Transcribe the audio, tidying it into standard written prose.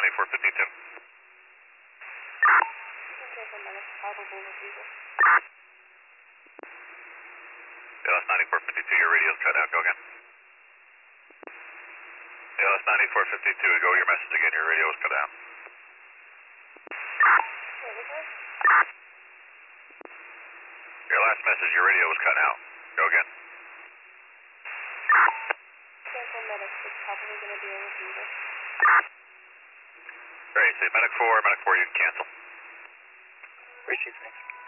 9452. Central Medic, probable refusal. ALS 9452, your radio's cut out. Go again. ALS 9452, go to your message again. Your radio was cut out. What was that? Your last message, your radio was cut out. Go again. Central Medic, it's probably going to be a refusal. Great, say Medic 4, you can cancel. Appreciate it, thanks.